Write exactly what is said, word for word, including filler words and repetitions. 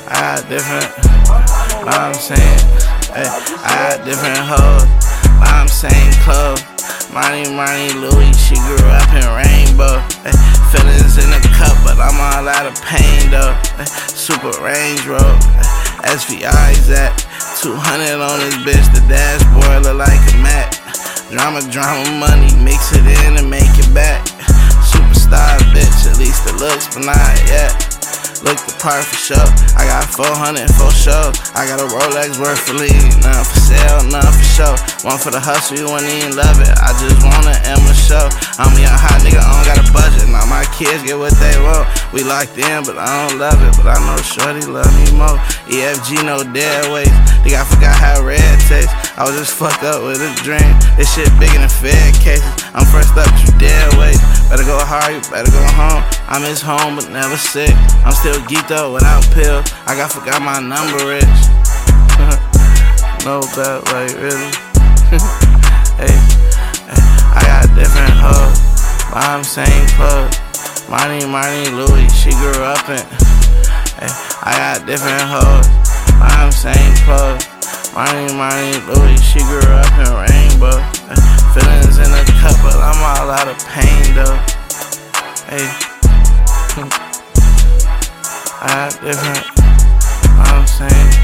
I got different, what I'm saying, hey, I got different hoes, but I'm same clothes. Money, money, Louis, she grew up in Rainbow. Ay, feelings in the cup, but I'm all out of pain though. Ay, Super Range Road, ay, S V I's at two hundred on this bitch. The dashboard look like a Mac. Drama, drama, money, mix it in and make it back. Superstar bitch, at least it looks, but not yet. Look the part for sure. I got four hundred for sure. I got a Rolex worth for lean. None for sale, none for show. One for the hustle, you wouldn't even love it. I just want an Emma show. I'm a young hot nigga, I don't got a budget. Now my kids get what they want. We locked in, but I don't love it. But I know shorty love me more. E F G, no dead weight. Think I forgot how red tastes. I was just fucked up with a dream. This shit bigger than Fed cases. I'm first up, you dead weight. Better go hard, you better go home. I miss home, but never sick. I'm still geeked up without pills. I got forgot my number is. No bet, like really. Hey, hey, I got different hoes, but I'm same clothes. Money, money, Louis, she grew up in. Hey, I got different hoes, but I'm same clothes. Money, money, Louis, she grew up in Rainbow. Hey, feelings in the cup, but I'm all out of pain though. Hey, I got different, I'm saying.